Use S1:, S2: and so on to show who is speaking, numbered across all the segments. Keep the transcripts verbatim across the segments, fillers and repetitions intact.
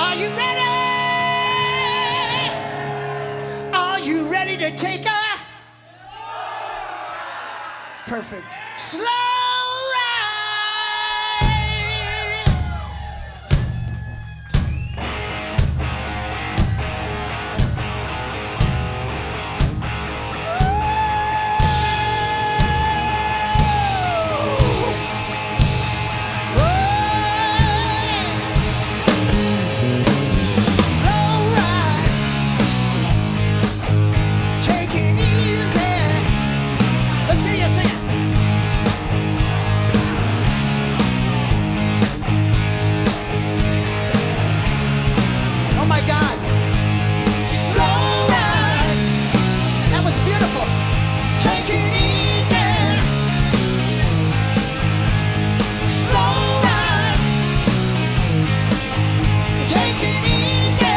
S1: Are you ready? Are you ready to take a perfect slow ride? Slow ride. Take it easy. Let's hear you sing it. Oh my God. Slow ride. That was beautiful. Take it easy. Slow ride. Take it easy.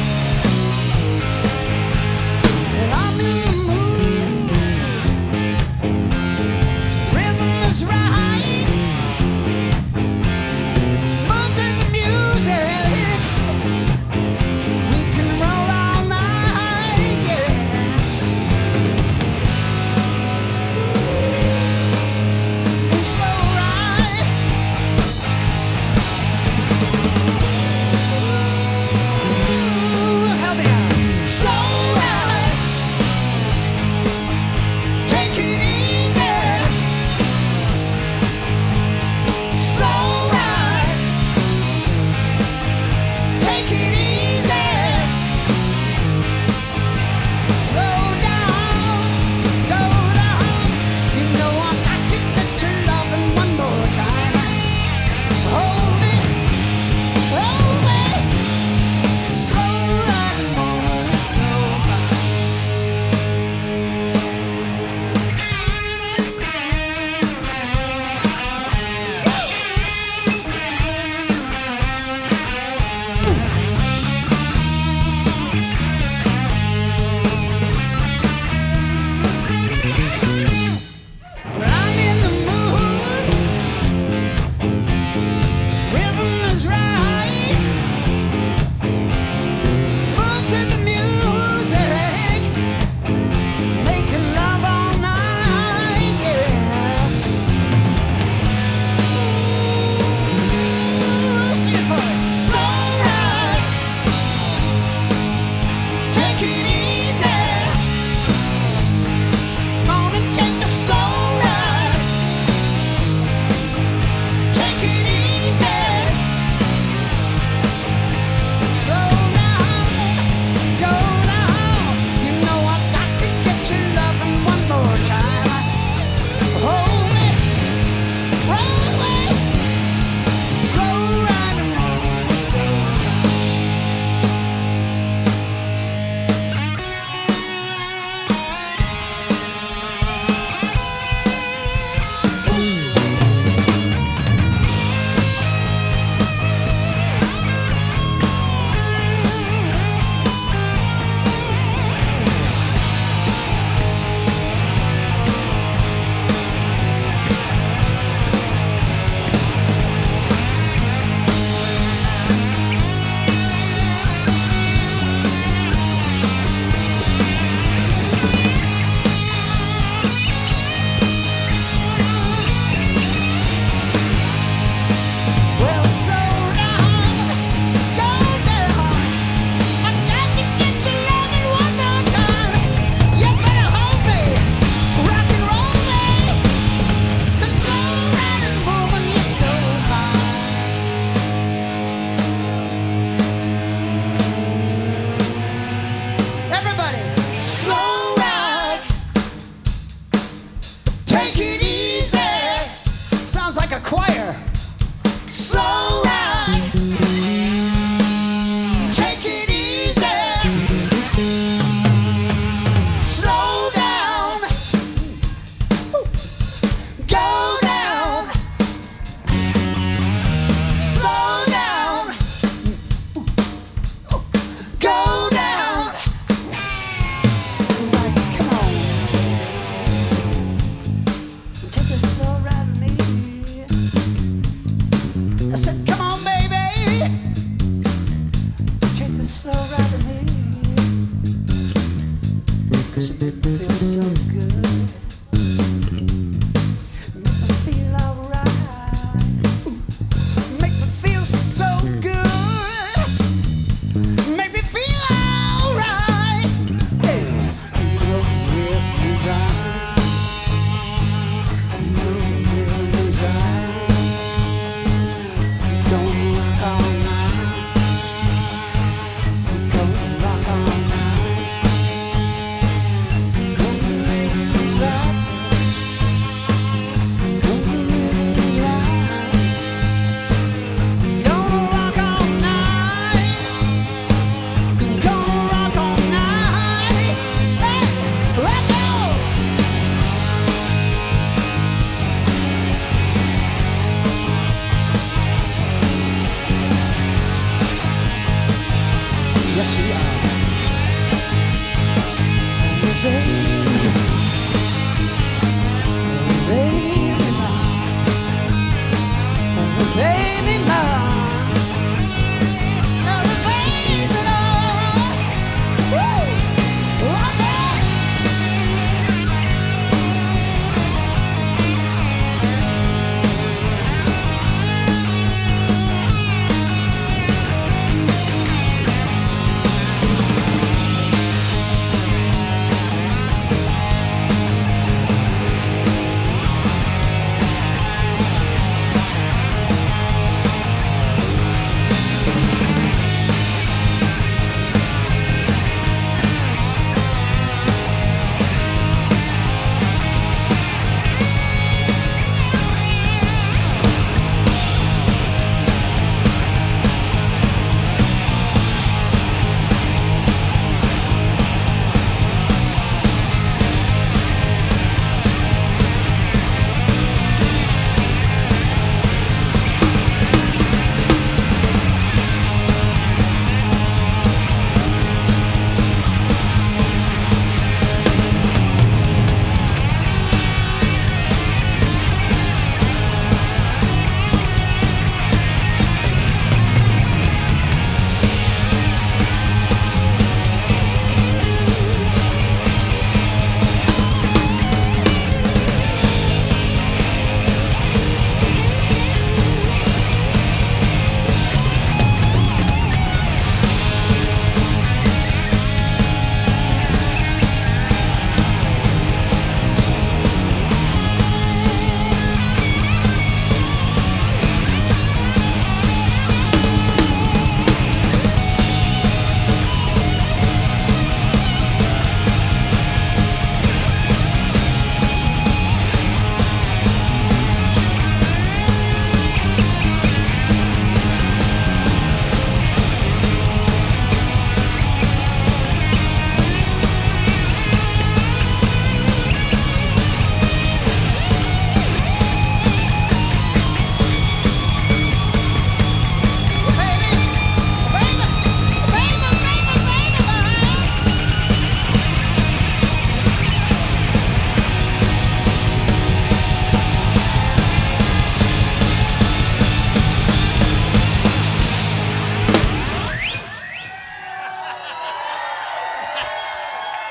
S1: And I'm in the mood. Rhythm is right. Move to the music. We can roll all night, yeah. And slow ride. Ooh, help me out. Slow ride. Take it easy. Slow ride. Take it easy. Slow down, go down. You know I got to get your loving one more time. Hold me, hold me. Slow ride, more slow Well, I'm in the mood. Rhythm is right.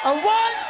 S1: A one,